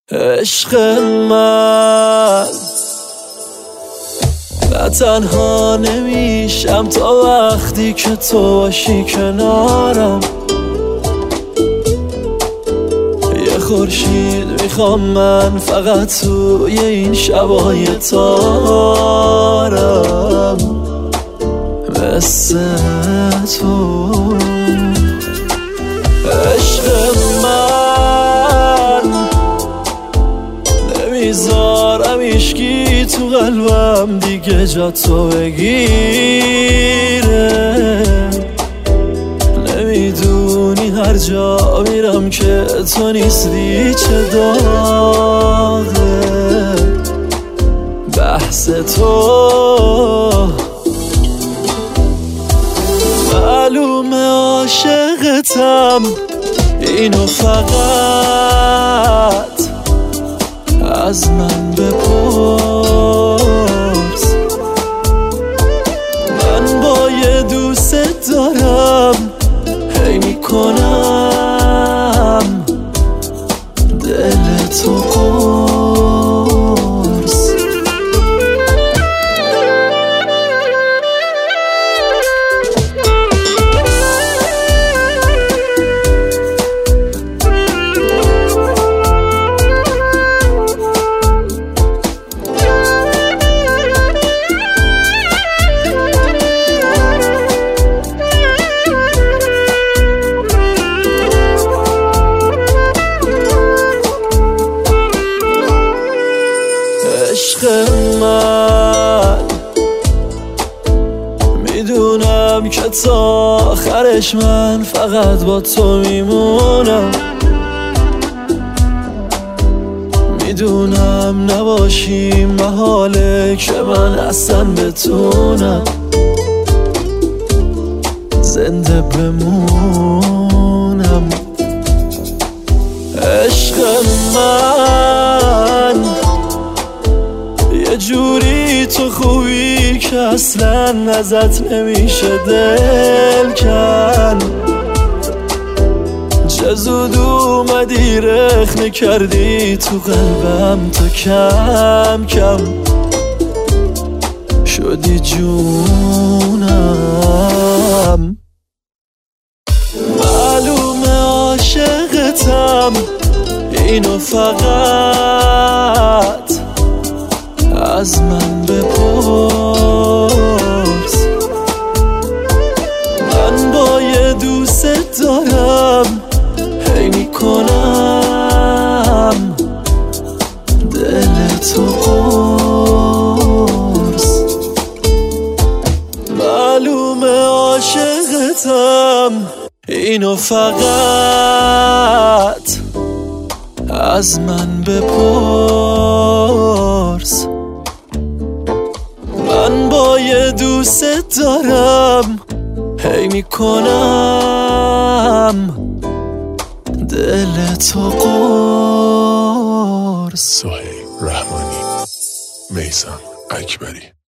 عشق من نه تنها نمیشم تا وقتی که تو باشی کنارم. یه خورشید میخوام من فقط توی این شبای تارم مثل تو. عشق من نمیذارم هیچکی تو قلبم دیگه جا تو بگیره. نمیدونی هر جا میرم که تو نیستی چه داغه بحث تو. معلومه عاشقتم اینو فقط از من بپرس. من با یه دوست دارم هی میکنم دل تو قرص. عشق من میدونم که تا آخرش من فقط با تو میمونم. میدونم نباشی محاله که من اصلا بتونم زنده بمونم. عشق من یه جوری تو خوبی که اصلا ازت نمیشه دل کن. چه زود اومدی رخنه کردی تو قلبم تا کم کم شدی جونم. معلومه عاشقتم اینو فقط از من بپرس. من با یه دوست دارم هی میکنم دل تو قرص. معلومه عاشقتم اینو فقط از من بپرس. من با یه دوست دارم هی میکنم دل تو قرص. سهیل رحمانی، میثم اکبری.